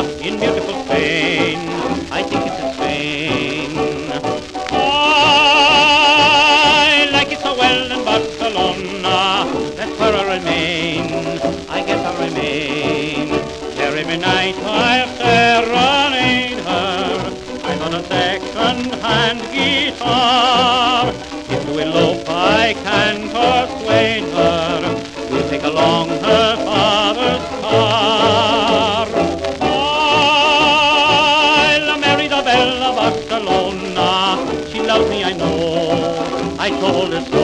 in beautiful Spain. I think it's in Spain. I like it so well in Barcelona. That's where I remain. I guess I'll remain. There every night I'll serenade her. I'm on a second-hand guitar. If to elope I can persuade her, we'll take along her father's car. I'll marry the belle of Barcelona. She loves me, I know. I told her so.